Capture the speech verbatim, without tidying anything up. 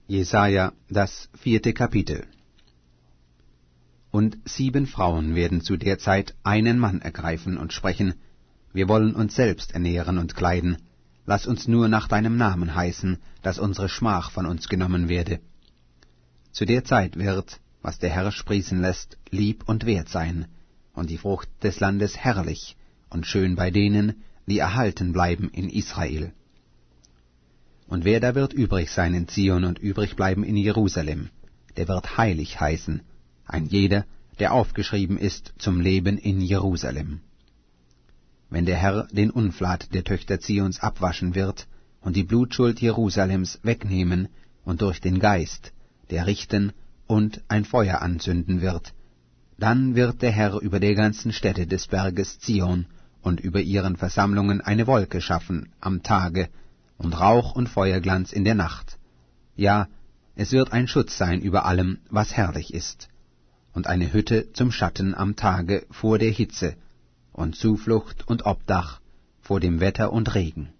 Jesaja, das vierte Kapitel. Und sieben Frauen werden zu der Zeit einen Mann ergreifen und sprechen: Wir wollen uns selbst ernähren und kleiden. Lass uns nur nach deinem Namen heißen, dass unsere Schmach von uns genommen werde. Zu der Zeit wird, was der Herr sprießen lässt, lieb und wert sein, und die Frucht des Landes herrlich und schön bei denen, die erhalten bleiben in Israel. Und wer da wird übrig sein in Zion und übrig bleiben in Jerusalem, der wird heilig heißen, ein jeder, der aufgeschrieben ist zum Leben in Jerusalem. Wenn der Herr den Unflat der Töchter Zions abwaschen wird und die Blutschuld Jerusalems wegnehmen und durch den Geist, der richten und ein Feuer anzünden wird, dann wird der Herr über der ganzen Stätte des Berges Zion und über ihren Versammlungen eine Wolke schaffen am Tage und Rauch und Feuerglanz in der Nacht. Ja, es wird ein Schutz sein über allem, was herrlich ist, und eine Hütte zum Schatten am Tage vor der Hitze, und Zuflucht und Obdach vor dem Wetter und Regen.